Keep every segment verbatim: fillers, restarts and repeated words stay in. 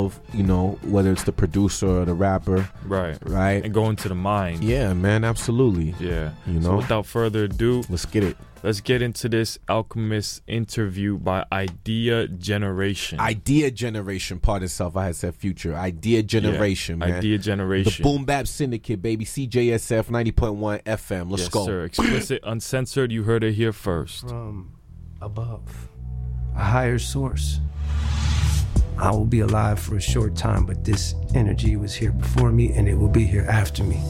you know, whether it's the producer or the rapper. Right. Right. And go into the mind. Yeah, man, absolutely. Yeah. You know. So without further ado, let's get it. Let's get into this Alchemist interview by Idea Generation. Idea Generation, pardon itself. I had said future. Idea Generation, yeah, man. Idea Generation. The Boom Bap Syndicate, baby. C J S F ninety point one F M. Let's yes, go. Sir. Explicit, uncensored. You heard it here first. From above, a higher source. I will be alive for a short time, but this energy was here before me and it will be here after me.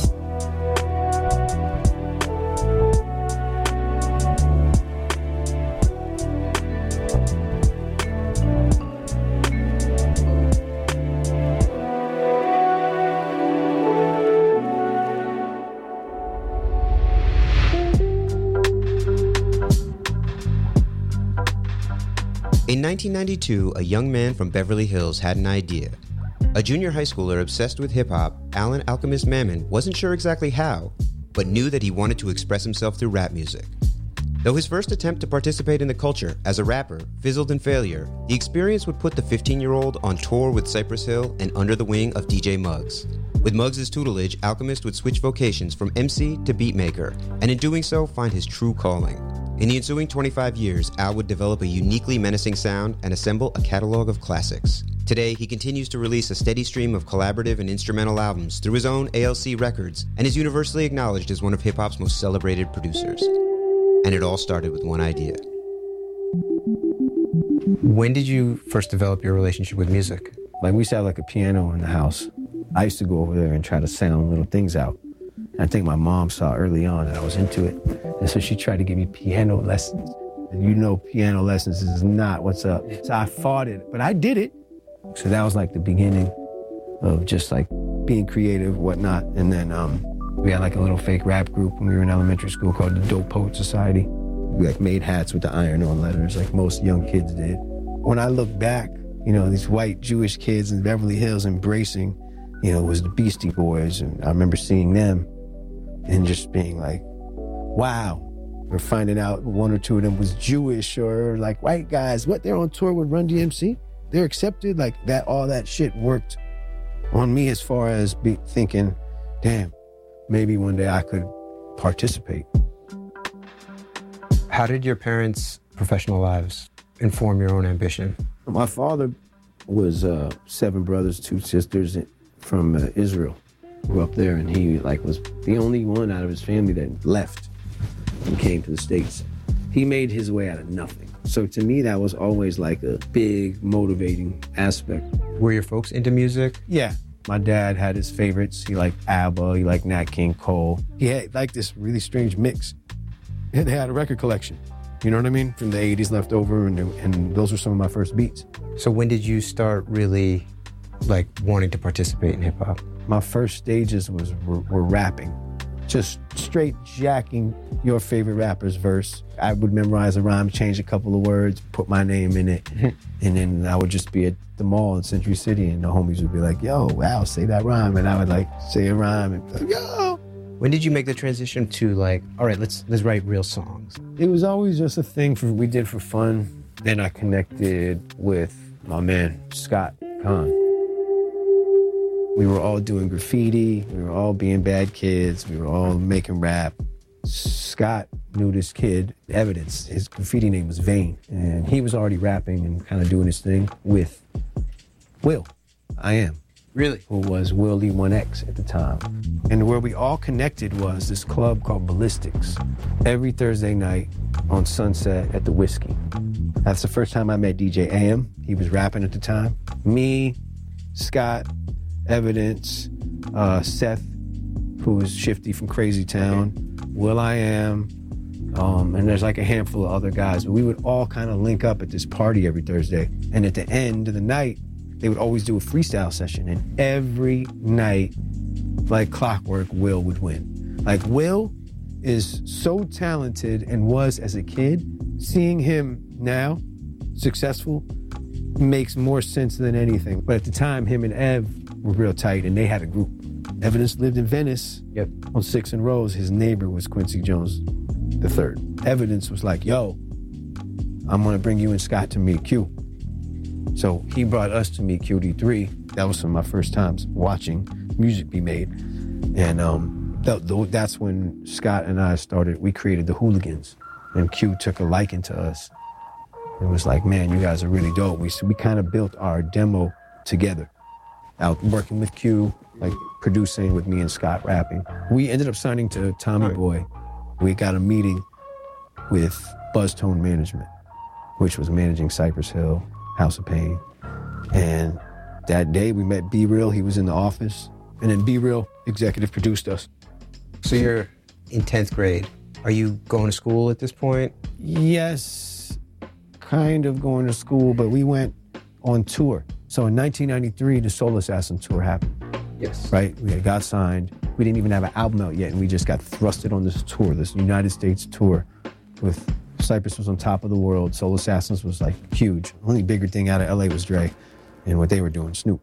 In nineteen ninety-two, a young man from Beverly Hills had an idea. A junior high schooler obsessed with hip-hop, Alan Alchemist Mammon wasn't sure exactly how, but knew that he wanted to express himself through rap music. Though his first attempt to participate in the culture as a rapper fizzled in failure, the experience would put the fifteen-year-old on tour with Cypress Hill and under the wing of D J Muggs. With Muggs' tutelage, Alchemist would switch vocations from M C to beatmaker, and in doing so, find his true calling. In the ensuing twenty-five years, Al would develop a uniquely menacing sound and assemble a catalog of classics. Today, he continues to release a steady stream of collaborative and instrumental albums through his own A L C Records and is universally acknowledged as one of hip-hop's most celebrated producers. And it all started with one idea. When did you first develop your relationship with music? Like, we used to have like a piano in the house. I used to go over there and try to sound little things out. I think my mom saw early on that I was into it. And so she tried to give me piano lessons. And you know piano lessons is not what's up. So I fought it, but I did it. So that was like the beginning of just like being creative, whatnot. And then um, we had like a little fake rap group when we were in elementary school called the Dope Poet Society. We like made hats with the iron-on letters like most young kids did. When I look back, you know, these white Jewish kids in Beverly Hills embracing, you know, it was the Beastie Boys. And I remember seeing them and just being like, wow. Or finding out one or two of them was Jewish or like white guys. What, they're on tour with Run D M C? They're accepted? Like that, all that shit worked on me as far as be thinking, damn, maybe one day I could participate. How did your parents' professional lives inform your own ambition? My father was uh, seven brothers, two sisters from uh, Israel. Grew up there, and he like was the only one out of his family that left and came to the States. He made his way out of nothing. So to me, that was always like a big motivating aspect. Were your folks into music? Yeah. My dad had his favorites. He liked ABBA, he liked Nat King Cole. He had like this really strange mix. And they had a record collection, you know what I mean? From the eighties left over, and, and those were some of my first beats. So when did you start really like wanting to participate in hip hop? My first stages was were, were rapping, just straight jacking your favorite rapper's verse. I would memorize a rhyme, change a couple of words, put my name in it, and then I would just be at the mall in Century City, and the homies would be like, yo, wow, say that rhyme, and I would like say a rhyme, and be like, yo. When did you make the transition to like, all right, let's let's write real songs? It was always just a thing for we did for fun. Then I connected with my man, Scott Kahn. We were all doing graffiti. We were all being bad kids. We were all making rap. Scott knew this kid, Evidence. His graffiti name was Vane. And he was already rapping and kind of doing his thing with Will, I Am. Really? Who was Will E one X at the time. And where we all connected was this club called Ballistics. Every Thursday night on Sunset at the Whiskey. That's the first time I met D J A M. He was rapping at the time. Me, Scott, Evidence, uh, Seth, who was Shifty from Crazy Town, Will I Am, um, and there's like a handful of other guys. But we would all kind of link up at this party every Thursday. And at the end of the night, they would always do a freestyle session. And every night, like clockwork, Will would win. Like Will is so talented and was as a kid. Seeing him now, successful, makes more sense than anything. But at the time, him and Ev were real tight, and they had a group. Evidence lived in Venice. Yep. On Sixth and Rose, his neighbor was Quincy Jones the third. Evidence was like, yo, I'm gonna bring you and Scott to meet Q. So he brought us to meet Q D three. That was some of my first times watching music be made. And um, th- th- that's when Scott and I started, we created the Hooligans. And Q took a liking to us. It was like, man, you guys are really dope. We, so we kind of built our demo together, out working with Q, like producing with me and Scott rapping. We ended up signing to Tommy right. Boy. We got a meeting with Buzztone Management, which was managing Cypress Hill, House of Pain. And that day we met B-Real, he was in the office. And then B-Real executive produced us. So you're in tenth grade. Are you going to school at this point? Yes, kind of going to school, but we went on tour. So in nineteen ninety-three, the Soul Assassin tour happened. Yes. Right? We had got signed. We didn't even have an album out yet, and we just got thrusted on this tour, this United States tour with Cypress was on top of the world. Soul Assassins was like huge. Only bigger thing out of L A was Dre and what they were doing, Snoop.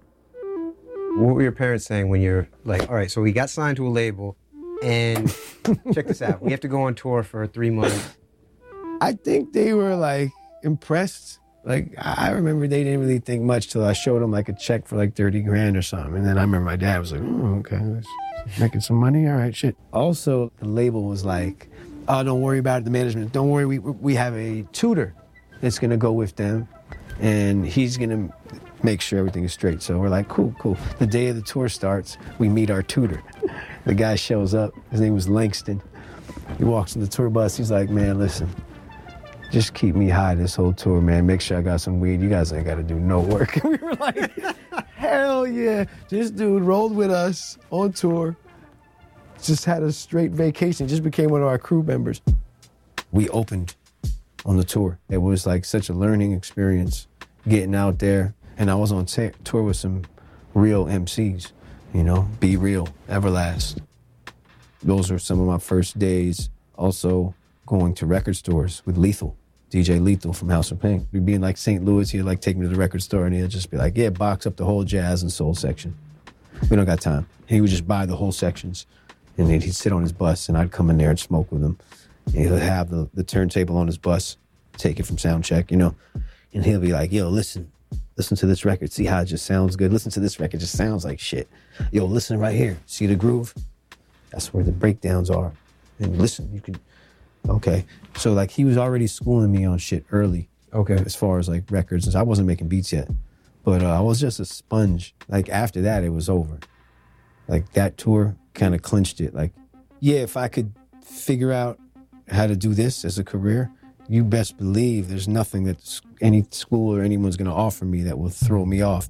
What were your parents saying when you're like, all right, so we got signed to a label, and check this out, we have to go on tour for three months. I think they were like impressed. Like, I remember they didn't really think much till I showed them like a check for like thirty grand or something. And then I remember my dad was like, oh, okay, let's making some money, all right, shit. Also, the label was like, oh, don't worry about it, the management. Don't worry, we we have a tutor that's gonna go with them, and he's gonna make sure everything is straight. So we're like, cool, cool. The day of the tour starts, we meet our tutor. The guy shows up, his name was Langston. He walks in the tour bus, he's like, man, listen, just keep me high this whole tour, man. Make sure I got some weed. You guys ain't gotta do no work. We were like, hell yeah. This dude rolled with us on tour. Just had a straight vacation, just became one of our crew members. We opened on the tour. It was like such a learning experience, getting out there. And I was on t- tour with some real M Cs, you know, B-Real, Everlast. Those are some of my first days. Also going to record stores with Lethal, D J Lethal from House of Pain. We'd be in like Saint Louis, he'd like take me to the record store and he'd just be like, yeah, box up the whole jazz and soul section. We don't got time. He would just buy the whole sections. And then he'd sit on his bus, and I'd come in there and smoke with him. And he'll have the, the turntable on his bus, take it from sound check, you know. And he'll be like, yo, listen, listen to this record. See how it just sounds good? Listen to this record. It just sounds like shit. Yo, listen right here. See the groove? That's where the breakdowns are. And listen, you can, okay. So, like, he was already schooling me on shit early. Okay. As far as, like, records. And I wasn't making beats yet. But uh, I was just a sponge. Like, after that, it was over. Like, that tour kind of clinched it. Like, yeah, if I could figure out how to do this as a career, you best believe there's nothing that any school or anyone's going to offer me that will throw me off.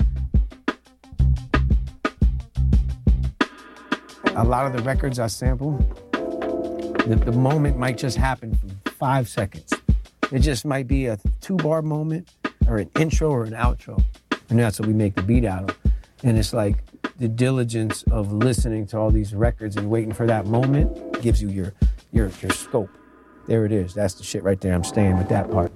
A lot of the records I sample, the, the moment might just happen for five seconds. It just might be a two-bar moment or an intro or an outro. And that's what we make the beat out of. And it's like, the diligence of listening to all these records and waiting for that moment gives you your your your scope. There it is. That's the shit right there. I'm staying with that part.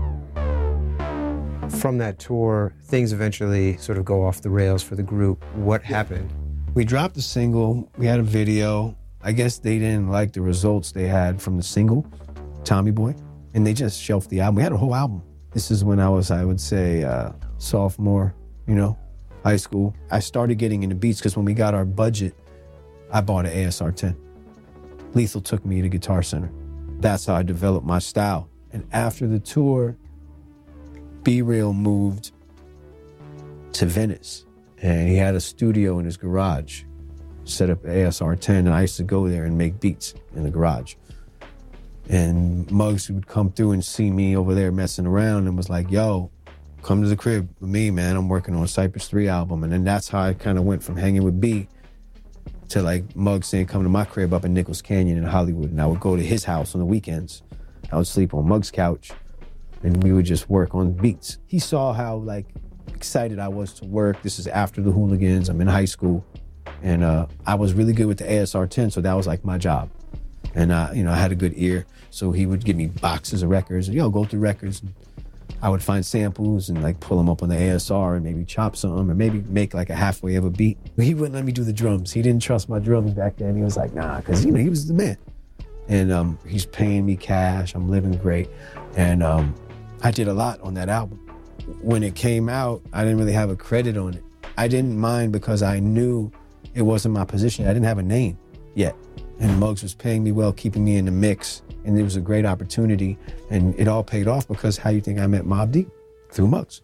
From that tour, things eventually sort of go off the rails for the group. What happened? We dropped a single. We had a video. I guess they didn't like the results they had from the single, Tommy Boy, and they just shelved the album. We had a whole album. This is when I was, I would say, uh, sophomore, you know, high school. I started getting into beats because when we got our budget, I bought an A S R ten. Lethal took me to Guitar Center. That's how I developed my style. And after the tour, B-Real moved to Venice. And he had a studio in his garage, set up A S R ten, and I used to go there and make beats in the garage. And Muggs would come through and see me over there messing around and was like, yo, come to the crib with me, man. I'm working on a Cypress three album. And then that's how I kind of went from hanging with B to like Muggs saying, come to my crib up in Nichols Canyon in Hollywood. And I would go to his house on the weekends. I would sleep on Muggs' couch and we would just work on beats. He saw how like excited I was to work. This is after the Hooligans. I'm in high school. And uh, I was really good with the A S R ten, so that was like my job. And uh, you know, I had a good ear. So he would give me boxes of records and, yo, go through records. And I would find samples and like pull them up on the A S R and maybe chop some or maybe make like a halfway of a beat. But he wouldn't let me do the drums. He didn't trust my drums back then. He was like, nah, because, you know, he was the man. And um, he's paying me cash. I'm living great. And um, I did a lot on that album. when it came out, I didn't really have a credit on it. I didn't mind because I knew it wasn't my position. I didn't have a name yet. And Muggs was paying me well, keeping me in the mix. And it was a great opportunity. And it all paid off because how you think I met Mobb Deep? Through Muggs.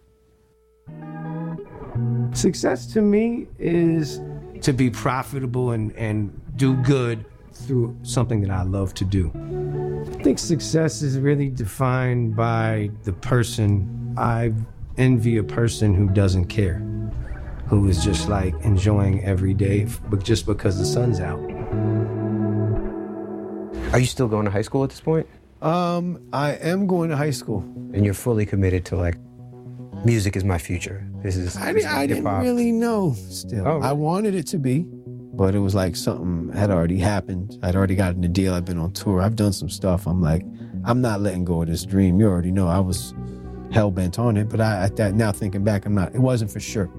Success to me is to be profitable and, and do good through something that I love to do. I think success is really defined by the person. I envy a person who doesn't care, who is just like enjoying every day, but just because the sun's out. Are you still going to high school at this point? Um, I am going to high school. And you're fully committed to like, music is my future. This is, I, this di- is I didn't hip-hop. really know still. Oh, really? I wanted it to be, but it was like something had already happened. I'd already gotten a deal. I've been on tour. I've done some stuff. I'm like, I'm not letting go of this dream. You already know I was hell-bent on it, but I, at that, now thinking back, I'm not. It wasn't for sure.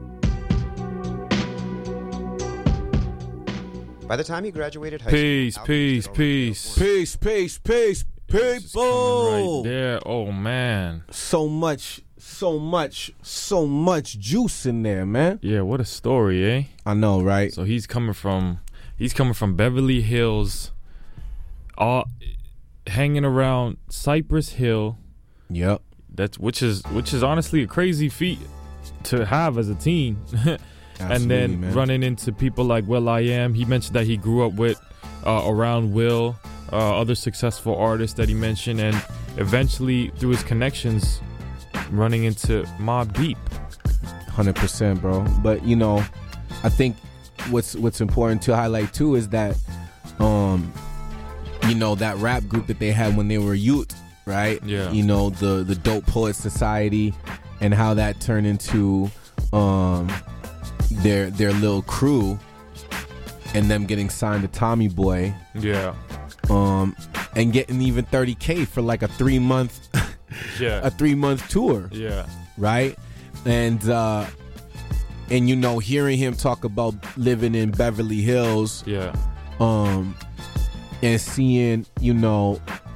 By the time he graduated high Peace, school, peace, Alchemist peace. Peace, peace, peace, It's coming people. right there. Oh man. So much, so much, so much juice in there, man. Yeah, what a story, eh? I know, right? So he's coming from he's coming from Beverly Hills, all hanging around Cypress Hill. Yep. That's which is which is honestly a crazy feat to have as a teen. And Absolutely, then man. running into people like Will I Am. He mentioned that he grew up with uh, around Will, uh, other successful artists that he mentioned, and eventually through his connections, running into Mobb Deep. one hundred percent, bro. But you know, I think what's what's important to highlight too is that, um, you know, that rap group that they had when they were youth, right? Yeah. You know, the the Dope Poets Society, and how that turned into, um, their their little crew, and them getting signed to Tommy Boy, Yeah. um, and getting even thirty K for like a three month, Yeah. a three month tour. Yeah. Right? And uh and you know, hearing him talk about living in Beverly Hills, Yeah. um and seeing, you know,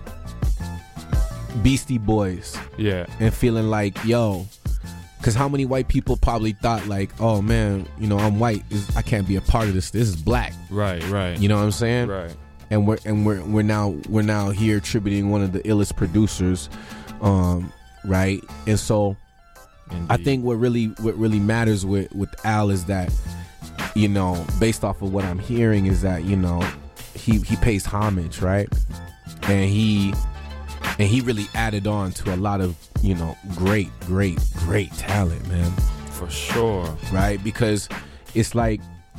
Beastie Boys, Yeah. and feeling like, yo, because how many white people probably thought like, oh man, you know, I'm white, I can't be a part of this, this is black, Right. Right. you know what I'm saying? Right. And we're and we're we're now we're now here tributing one of the illest producers, um right? And so Indeed. I think what really what really matters with, with Al is that, you know, based off of what I'm hearing, is that, you know, he, he pays homage, right? And he and he really added on to a lot of, you know, great, great, great talent, man. For sure. Right? Because it's like,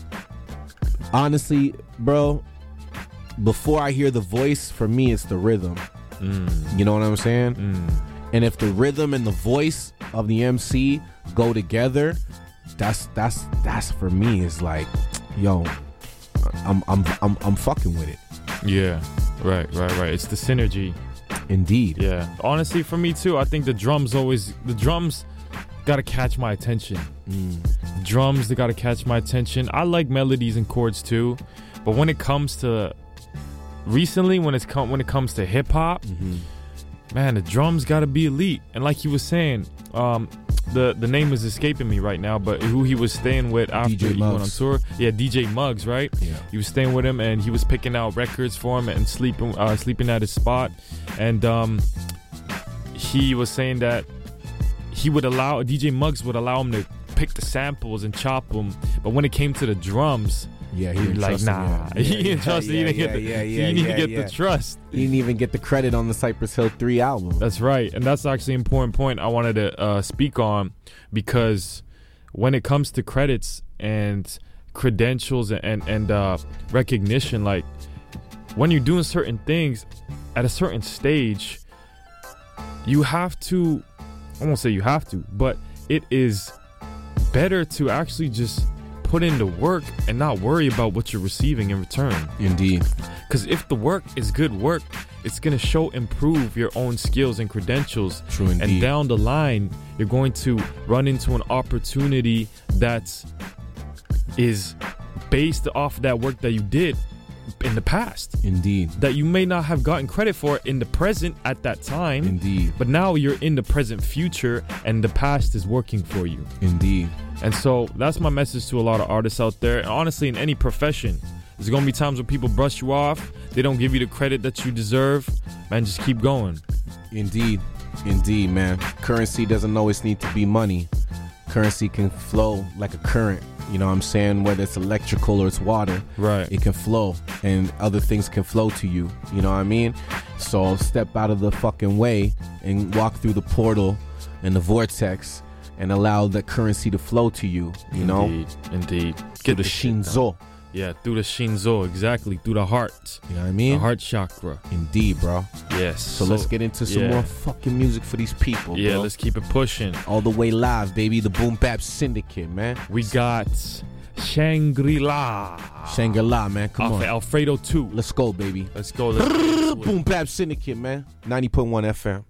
honestly, bro, before I hear the voice, for me it's the rhythm. Mm. You know what I'm saying? Mm. And if the rhythm and the voice of the M C go together, that's that's that's for me is like, yo, I'm I'm I'm I'm fucking with it. Yeah. Right. Right. Right. It's the synergy. Indeed. Yeah. Honestly, for me too, I think the drums always the drums gotta catch my attention. Mm. Drums, they gotta catch my attention. I like melodies and chords too, but when it comes to recently, when it's come when it comes to hip hop, Mm-hmm. man, the drums gotta be elite. And like he was saying, um, the the name is escaping me right now, but who he was staying with after D J he went on Muggs. tour, yeah, D J Muggs, right? Yeah. He was staying with him, and he was picking out records for him and sleeping uh, sleeping at his spot. And um, he was saying that he would allow D J Muggs would allow him to pick the samples and chop them, but when it came to the drums, Yeah, he he didn't was like, trust him, nah, yeah. he Yeah, didn't trust it. He yeah, didn't get yeah, the, yeah, he yeah, didn't even yeah, get yeah. the trust. He didn't even get the credit on the Cypress Hill three album. That's right, and that's actually an important point I wanted to uh, speak on, because when it comes to credits and credentials and and uh, recognition, like when you're doing certain things at a certain stage, you have to, I won't say you have to, but it is better to actually just put in the work and not worry about what you're receiving in return. Indeed. Because if the work is good work, it's going to show improve your own skills and credentials. True indeed. And down the line, you're going to run into an opportunity that is based off that work that you did. in the past. Indeed. That you may not have gotten credit for in the present at that time. Indeed. But now you're in the present future and the past is working for you. Indeed. And so that's my message to a lot of artists out there. And honestly, in any profession, there's going to be times when people brush you off. They don't give you the credit that you deserve. Man, just keep going. Indeed. Indeed, man. Currency doesn't always need to be money. Currency can flow like a current. You know what I'm saying? Whether it's electrical or it's water. Right. It can flow and other things can flow to you. You know what I mean? So step out of the fucking way and walk through the portal and the vortex and allow the currency to flow to you. You know? Indeed. Indeed. Get the Shinzo. Yeah, through the Shinzo, exactly, through the heart. You know what I mean? The heart chakra. Indeed, bro. Yes. So, so let's get into some yeah. more fucking music for these people, Yeah, bro. let's keep it pushing. All the way live, baby. The Boom Bap Syndicate, man. We got Shangri-La. Shangri-La, man. Come Alf- on. Alfredo two. Let's go, baby. Let's go. Let's get into it. Boom Bap Syndicate, man. ninety point one F M.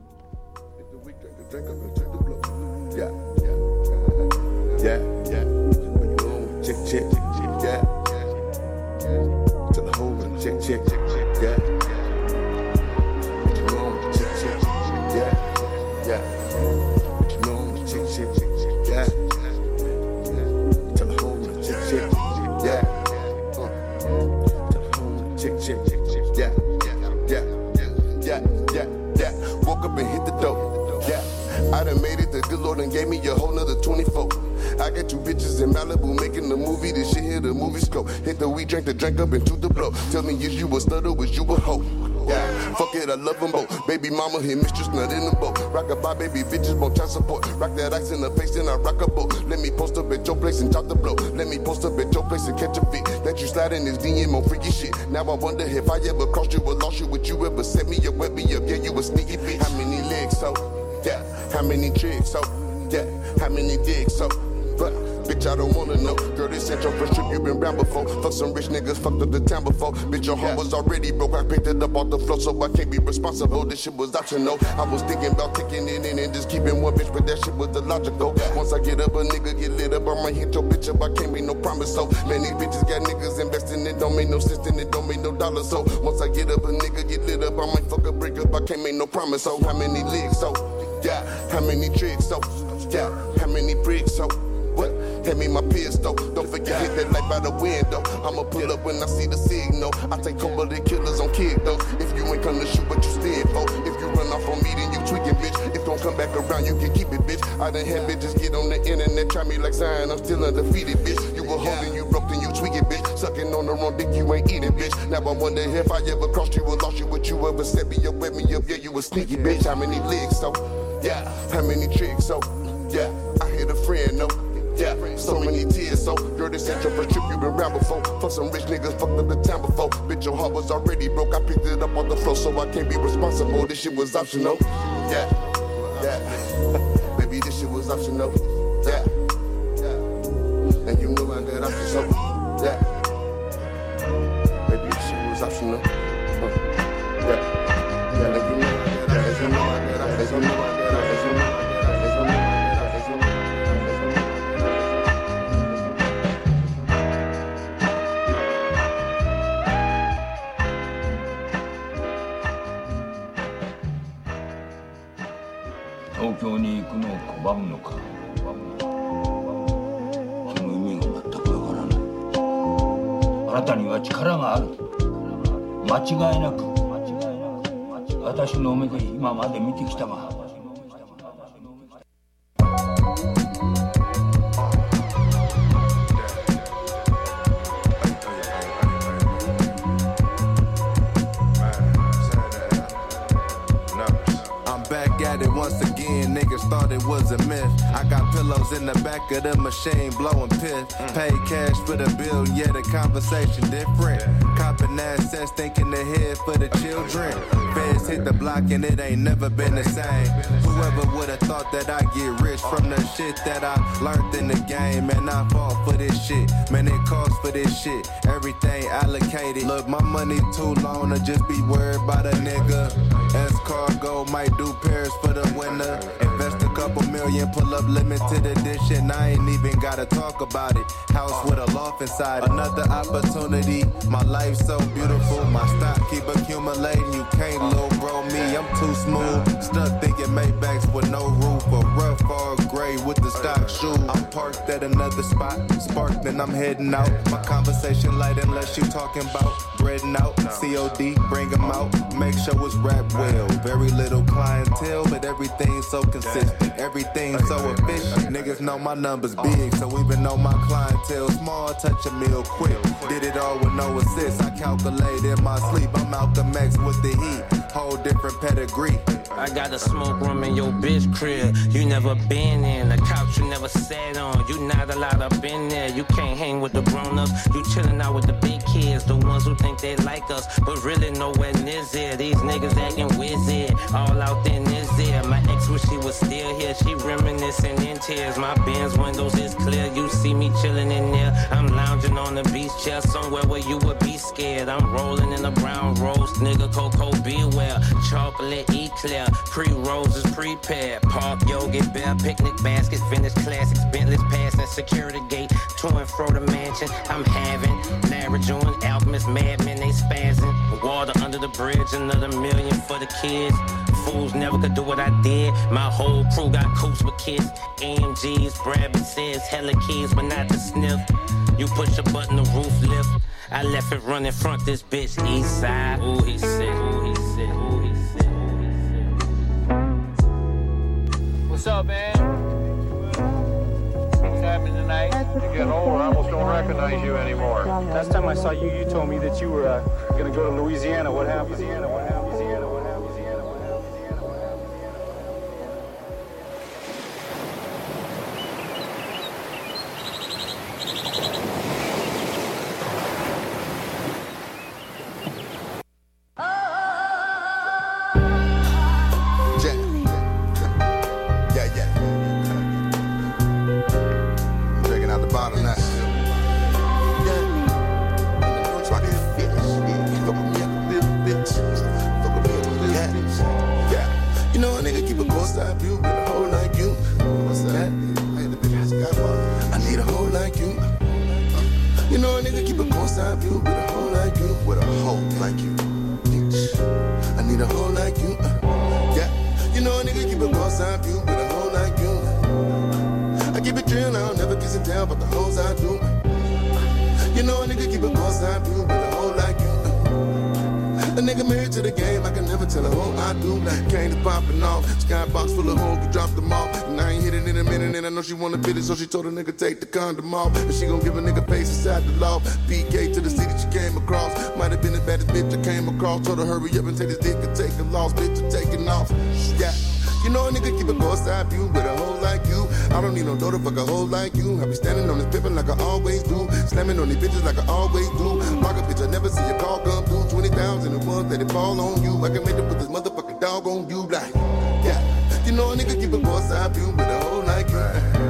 Yeah, yeah, yeah. When you know, check, check, yeah. To the whole one, check, check, yeah. When you know, check, check, yeah, yeah. When you know, check, check, yeah. To the whole one, check, check, yeah. To the whole one, check, check, yeah, yeah, yeah, yeah, yeah. Woke up and hit the dope, yeah. I done made it, the good Lord and gave me a whole nother twenty-four. I got two bitches in Malibu making the movie, this shit here the movie scope. Hit the weed, drank the drink up into the blow. Tell me, is you a stutter, was you a hoe? Yeah, fuck it, I love them both. Baby mama hit mistress, not in the boat. Rock a bye, baby bitches, won't child support. Rock that ice in the face, then I rock a boat. Let me post up at your place and top the blow. Let me post up at your place and catch a fit. Let you slide in this D M on freaky shit. Now I wonder if I ever crossed you or lost you. Would you ever set me up, wet me up? Yeah, you a sneaky bitch. How many legs, so? Yeah, how many tricks, so? Yeah, how many dicks, so? But, bitch, I don't wanna know. Girl, this ain't your first trip, you been round before. Fuck some rich niggas, fucked up the town before. Bitch, your heart was already broke. I picked it up off the floor, so I can't be responsible. This shit was optional. I was thinking about kicking it in and just keeping one bitch, but that shit was illogical. Once I get up, a nigga get lit up. I might hit your bitch up, I can't make no promise. So, man, these bitches got niggas investing, it don't make no sense, and it don't make no dollars. So, once I get up, a nigga get lit up. I might fuck a break up, I can't make no promise. So, how many legs, so? Yeah, how many tricks, so? Yeah, how many bricks, so? What? Hand me my pistol. Don't forget, hit that light by the window. I'ma pull up when I see the signal. I take couple of the killers on kick though. If you ain't come to shoot, what you stand for? If you run off on me, then you tweaking, bitch. If don't come back around, you can keep it, bitch. I done had bitches get on the internet, try me like Zion. I'm still undefeated, bitch. You were holding, you broke, then you tweaking, bitch. Sucking on the wrong dick, you ain't eating, bitch. Now I wonder if I ever crossed you or lost you. Would you ever set me up, wet me up? Yeah, you a sneaky, bitch. How many legs, so? Yeah, how many tricks, so? Yeah, I hit a friend, no. Yeah, so many tears, so girl, this ain't your first trip, you been around before. Fuck some rich niggas, fucked up the town before. Bitch, your heart was already broke, I picked it up on the floor, so I can't be responsible. This shit was optional. Yeah, yeah. Baby, this shit was optional. Yeah, yeah. And you know I got options, so yeah. Baby, this shit was optional. Uh, yeah, yeah. And you know I got options, you know I got options, you know I got options, you know I got options, you know I got options, you know I got options. 東京に行くのを拒むのかその意味が全くわからないあなたには力がある間違いなく私の目で今まで見てきたが Once again, niggas thought it was a myth. I got pillows in the back of the machine, blowing piss. Paid cash for the bill, yeah, the conversation different. Copping assets, thinking ahead for the children. Feds hit the block and it ain't never been the same. Whoever would've thought that I'd get rich from the shit that I learned in the game. And I fought for this shit. Man, it costs for this shit. Everything allocated. Look, my money too long to just be worried about a nigga. S-Cargo might do Paris for the winter. Invest a couple million, pull up limited edition. I ain't even gotta talk about it. House with a loft inside. Another opportunity. My life's so beautiful. My stock keep accumulating. You can't little bro me. I'm too smooth. Stuck thinking Maybachs with no roof. A rough or gray with the stock shoe. I'm parked at another spot. Sparked and I'm heading out. My conversation light unless you talking about breading out. C O D, bring them out. Make sure it's rap well. Very little clientele, but everything's so consistent. Everything's so efficient. Niggas know my numbers big, so even though my clientele small, touch a meal quick. Did it all with no assist. I calculate in my sleep. I'm Malcolm X with the heat. Whole different pedigree. I got a smoke room in your bitch crib. You never been in a couch you never sat on. You not allowed up in there. You can't hang with the grown-ups. You chillin' out with the big kids, the ones who think they like us, but really nowhere near there. These niggas acting wizard, all out in this there. My ex wish she was still here. She reminiscing in tears. My Benz windows is clear. You see me chillin' in there. I'm lounging on the beach chair somewhere where you would be scared. I'm rolling in a brown roast, nigga. Cocoa beware. Chocolate eclair. Pre-rolls is prepared. Park, yoga, bear, picnic baskets, vintage classics, Bentleys passing security gate, to and fro the mansion. I'm having Larry June, Alchemist, Madmen, they spazzing. Water under the bridge, another million for the kids. Fools never could do what I did. My whole crew got coops with kids. A M Gs, Brabant says, hella keys, but not to sniff. You push a button, the roof lift. I left it running front this bitch, east side. Ooh, he said, ooh, he said, ooh, he said. What's up, man? What's happening tonight? You're getting older. I almost don't recognize you anymore. Last time I saw you, you told me that you were uh, going to go to Louisiana. What happened? Louisiana, what happened? Louisiana, what happened? Louisiana, what happened? Louisiana, what happened? She wanna fit it, so she told a nigga take the condom off. And she gon' give a nigga face inside the law. P K to the city she came across. Might have been the baddest bitch I came across. Told her hurry up and take this dick and take a loss. Bitch, I'm taking off. Yeah. You know a nigga keep a course side view with a hoe like you. I don't need no dough to fuck a hoe like you. I be standing on this pippin' like I always do. Slamming on these bitches like I always do. Rock a bitch, I never see a call come through. twenty thousand and one, let it fall on you. I can make it with this motherfucking dog on you. Like, yeah. You know a nigga keep a course side view with a hoe like you.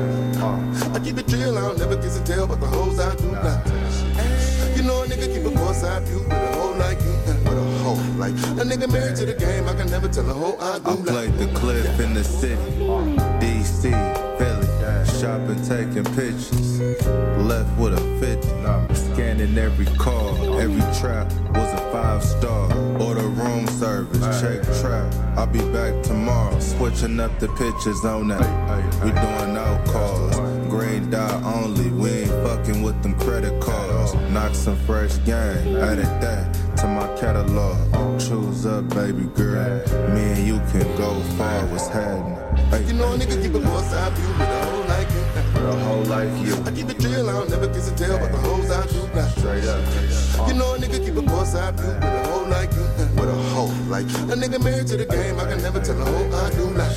I keep it real, I don't never kiss and tell, but the hoes I do not. You know a nigga keep a course side view with a hoe like you. With a hoe like you. A nigga married to the game, I can never tell a hoe I do I played the cliff in the city, D C, Philly, shopping, taking pictures, left with a fifty, scanning every car, every trap was a five star, order room service, check trap, I'll be back tomorrow, switching up the pictures on that, we doing out calls, green dot only, we ain't fucking with them credit cards, knock some fresh game, added that to my catalog, choose up baby girl, me and you can go far, what's happening? Hey, you know a nigga keep a course side view with a hoe like you. With a hoe like you. I keep it real, I don't never kiss and tell, but the hoes I do not. Straight up. You know a nigga keep a course side view with a hoe like you. With a hoe like you. A nigga married to the game, I can never tell a hoe I do not.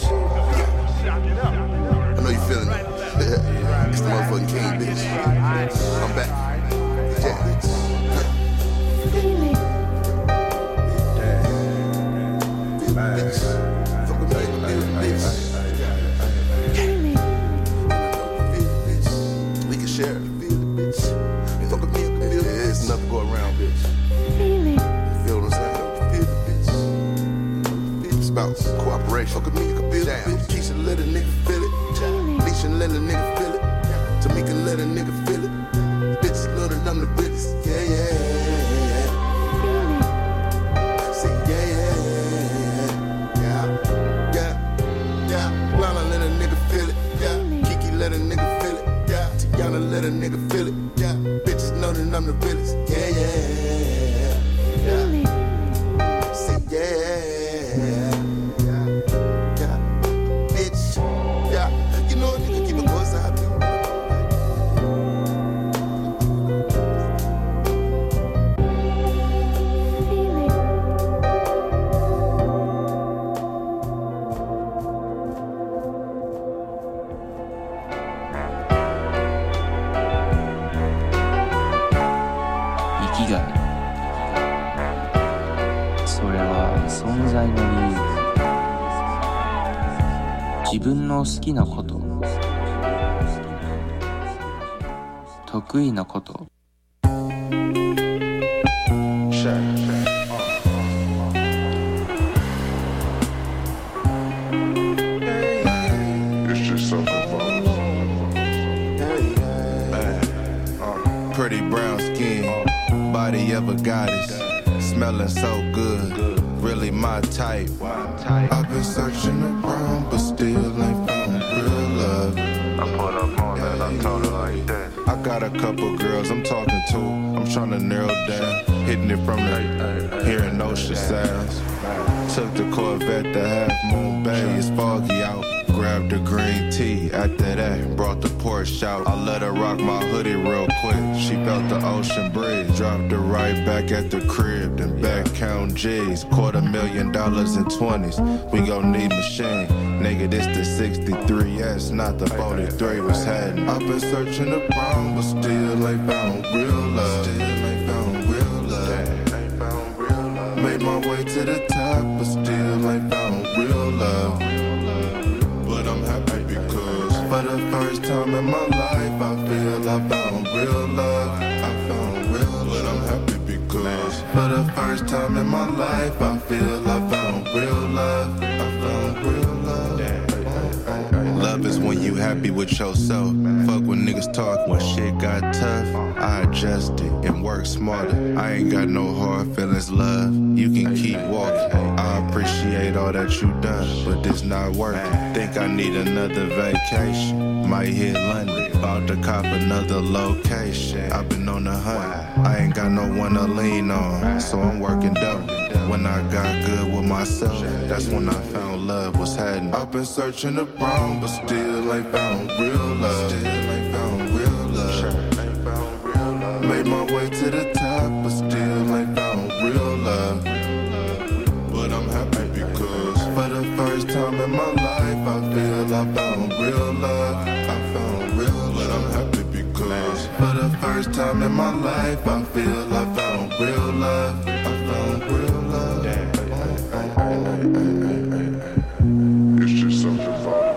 I know you feeling it. It's the motherfucking king, bitch. I'm back. Yeah, bitch. We can share it. house. Cooperation. Fuck with me, you can build it. Keisha let a nigga feel it. Leisha let a nigga feel it. Tamika let a nigga feel it. Bitches know that I'm the realest. Yeah, yeah, yeah. Say yeah, yeah, yeah, yeah, yeah. Lana let a nigga feel it. Yeah, Kiki let a nigga feel it. Yeah, Tiana let a nigga feel it. Yeah, bitches know that I'm the realest. Yeah, yeah, yeah. Say yeah. 自分の好きなこと、得意なこと。 Pretty brown skin, body of a goddess, smelling so good, really my type. I've been searching around, but still ain't found real love. I put up on that, I told her like that. I got a couple girls I'm talking to, I'm trying to narrow down, hitting it from the hearing ocean sounds. Took the Corvette to Half Moon Bay, it's foggy out. Grabbed the green tea, after that, brought the Porsche out. I let her rock my hoodie real quick. She felt the ocean breeze, dropped her right back at the crib, then back count G's. Quarter million dollars in twenties, we gon' need machine. Nigga, this the sixty-three S, not the forty-three was heading. I've been searching around, but still ain't found real love. Still ain't found real love. Made my way to the top, but still ain't found real love. But I'm happy because for the first time in my life, I feel I found real love. I found real love. But I'm happy because for the first time in my life, I feel I found real love. I found real love. Love is when you happy with yourself. Fuck when niggas talk. When shit got tough, I adjusted and work smarter. I ain't got no hard feelings, love. You can keep walking. I appreciate all that you done, but this not working. Think I need another vacation. Might hit London, about to cop another location. I've been on the hunt, I ain't got no one to lean on, so I'm working dope. When I got good with myself, that's when I found love was hiding. I've been searching around, but still ain't found real love. Still ain't found real love. Made my way to the top, but still ain't found real love. But I'm happy because for the first time in my life, I feel I found real love. I found real love. But I'm happy because for the first time in my life, I feel I found real love. I found real love. It's just something about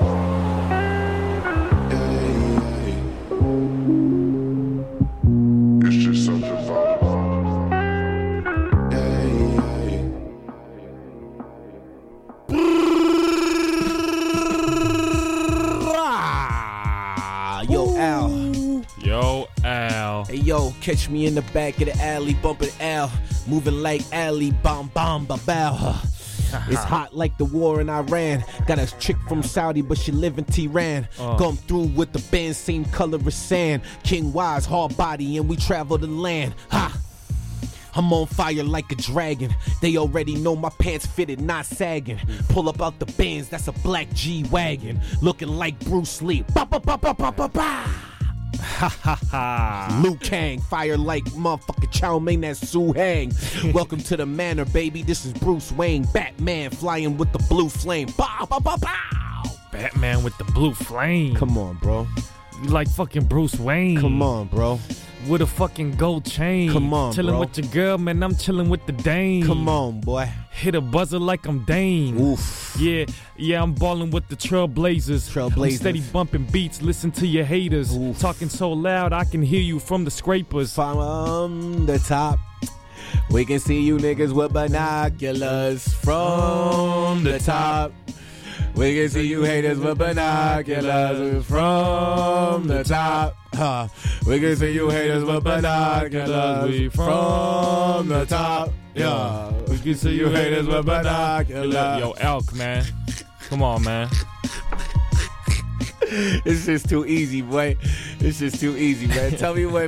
Hey yo, catch me in the back of the alley, bumping Al, moving like Ali, bomb, bomb, ba bow. It's hot like the war in Iran. Got a chick from Saudi, but she live in Tehran. Uh. Come through with the band, same color as sand. King Wise, hard body, and we travel the land. Ha! I'm on fire like a dragon. They already know my pants fitted, not sagging. Pull up out the Benz, that's a black G-Wagon. Looking like Bruce Lee. Ba ba ba ba ba ba ba. Ha ha ha. Liu Kang, fire like motherfucker Chow Mein, that's Su Hang. Welcome to the manor, baby. This is Bruce Wayne, Batman, flying with the blue flame. Bow, bow, bow, bow. Batman with the blue flame. Come on, bro. You like fucking Bruce Wayne. Come on, bro. With a fucking gold chain. Come on, chilling bro. with your girl, man. I'm chilling with the dame. Come on, boy. Hit a buzzer like I'm Dane. Oof. Yeah, yeah, I'm balling with the Trailblazers. Trailblazers. I'm steady bumping beats, listen to your haters. Oof. Talking so loud, I can hear you from the scrapers. From the top We can see you niggas with binoculars from the top. We can see you haters with binoculars from the top. Huh. We can see you haters with binoculars from the top. Yeah. We can see you haters with binoculars. Yo, Elk, man. Come on, man. It's just too easy, boy. It's just too easy, man. Tell me what